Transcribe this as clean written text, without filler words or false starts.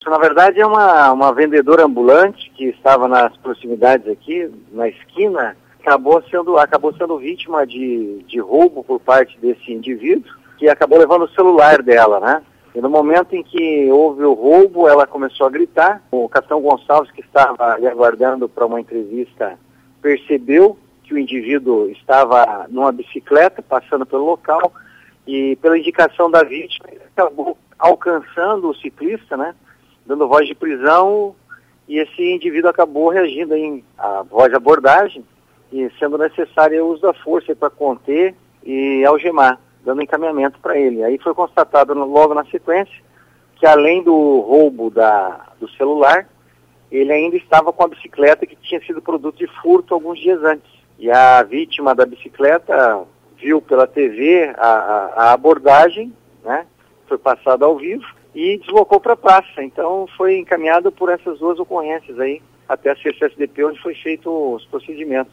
Na verdade é uma vendedora ambulante que estava nas proximidades aqui, na esquina, acabou sendo vítima de roubo por parte desse indivíduo, que acabou levando o celular dela, né? E no momento em que houve o roubo, ela começou a gritar. O capitão Gonçalves, que estava ali aguardando para uma entrevista, percebeu que o indivíduo estava numa bicicleta, passando pelo local, e pela indicação da vítima, ele acabou alcançando o ciclista, né? Dando voz de prisão, e esse indivíduo acabou reagindo à voz de abordagem, e sendo necessário o uso da força para conter e algemar, dando encaminhamento para ele. Aí foi constatado logo na sequência que, além do roubo do celular, ele ainda estava com a bicicleta que tinha sido produto de furto alguns dias antes. E a vítima da bicicleta viu pela TV a abordagem, né? Foi passada ao vivo e deslocou para a praça. Então foi encaminhado por essas duas ocorrências aí até a CCSDP, onde foi feito os procedimentos.